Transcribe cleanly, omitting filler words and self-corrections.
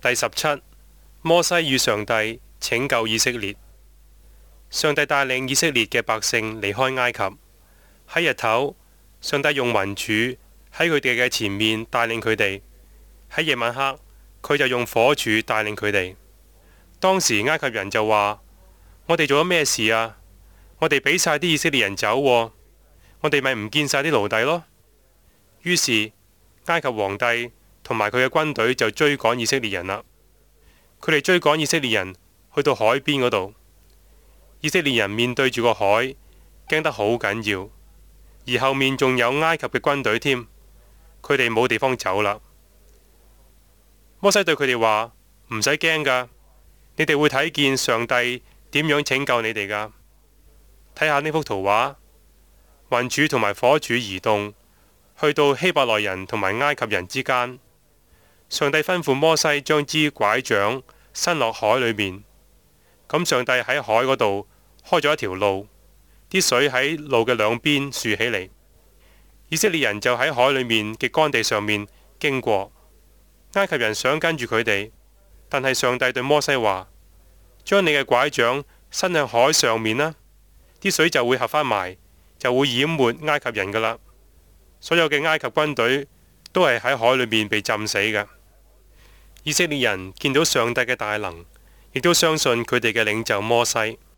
第17，摩西與上帝拯救以色列。上帝帶領以色列嘅百姓離開埃及。喺日頭，上帝用雲柱喺佢哋嘅前面帶領佢哋；喺夜晚黑，佢就用火柱帶領佢哋。當時埃及人就話：我哋做咗咩事啊？我哋俾晒啲以色列人走喎，我哋咪唔見晒啲奴隸咯。於是埃及皇帝同埋佢嘅軍隊就追趕以色列人啦。佢哋追趕以色列人去到海邊嗰度，以色列人面對住個海，驚得好緊要，而後面仲有埃及嘅軍隊添，佢哋冇地方走啦。摩西對佢哋話：唔使驚噶，你哋會睇見上帝點樣拯救你哋噶。睇下呢幅圖畫，雲柱同埋火柱移動，去到希伯來人同埋埃及人之間。上帝吩咐摩西將支拐杖伸落海裏面，咁上帝喺海嗰度開咗一條路，啲水喺路嘅兩邊豎起嚟，以色列人就喺海裏面嘅乾地上面經過。埃及人想跟住佢哋，但係上帝對摩西話：將你嘅拐杖伸向海上面啦，啲水就會合返埋，就會淹沒埃及人噶啦。所有嘅埃及軍隊都係喺海裏面被浸死嘅。以色列人見到上帝嘅大能，亦都相信佢哋嘅領袖摩西。